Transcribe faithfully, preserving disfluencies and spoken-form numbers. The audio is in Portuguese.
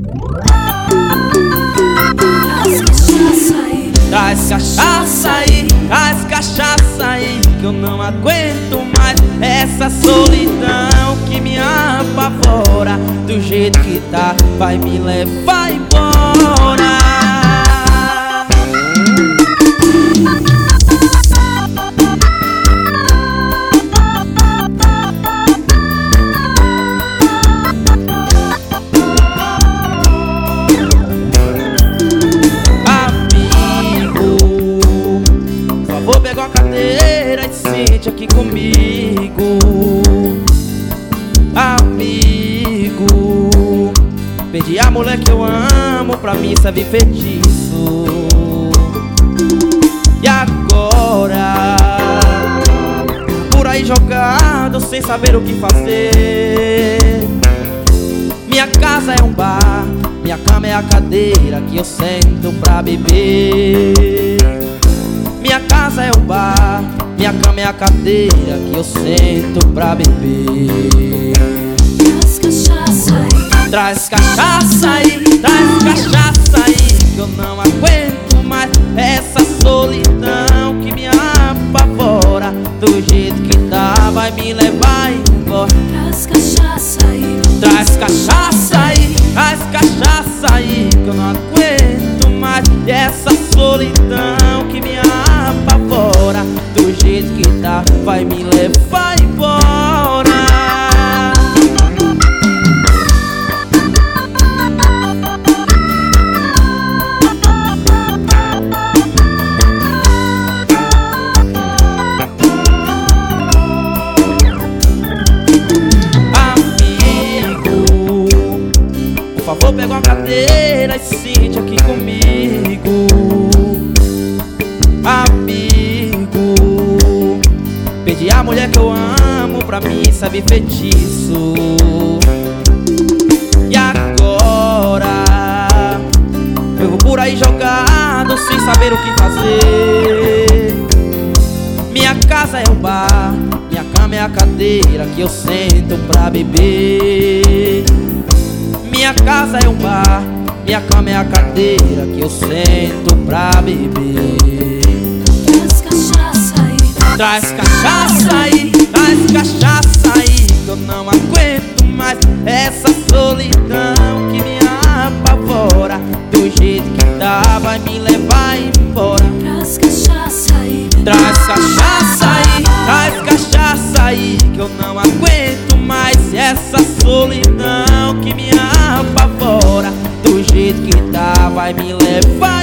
Traz cachaça aí, traz cachaça aí, que eu não aguento mais essa solidão que me apavora. Do jeito que tá, vai me levar embora. Vou pegar uma cadeira e sente aqui comigo. Amigo, perdi a mulher que eu amo, pra mim serve feitiço. E agora, por aí jogado, sem saber o que fazer. Minha casa é um bar, minha cama é a cadeira que eu sento pra beber. Minha casa é o bar, minha cama é a cadeira que eu sento pra beber. Traz cachaça aí, traz cachaça aí, traz cachaça aí, que eu não aguento mais essa solidão que me apavora. Do jeito que tá, vai me levar embora. Traz cachaça aí, traz cachaça aí, traz cachaça aí, que eu não aguento mais essa solidão que me apavora. Do jeito que tá, vai me levar embora. Amigo, por favor, pega uma cadeira e sente aqui comigo. Amigo, perdi a mulher que eu amo, pra mim sabe feitiço. E agora, eu vou por aí jogado, sem saber o que fazer. Minha casa é um bar, minha cama é a cadeira que eu sento pra beber. Minha casa é um bar, minha cama é a cadeira que eu sento pra beber. traz cachaça aí, Traz cachaça aí, traz cachaça aí, que eu não aguento mais essa solidão que me apavora. Do jeito que tá, vai me levar embora. traz cachaça aí, Traz cachaça aí, traz cachaça aí, que eu não aguento mais essa solidão que me apavora. Do jeito que tá, vai me levar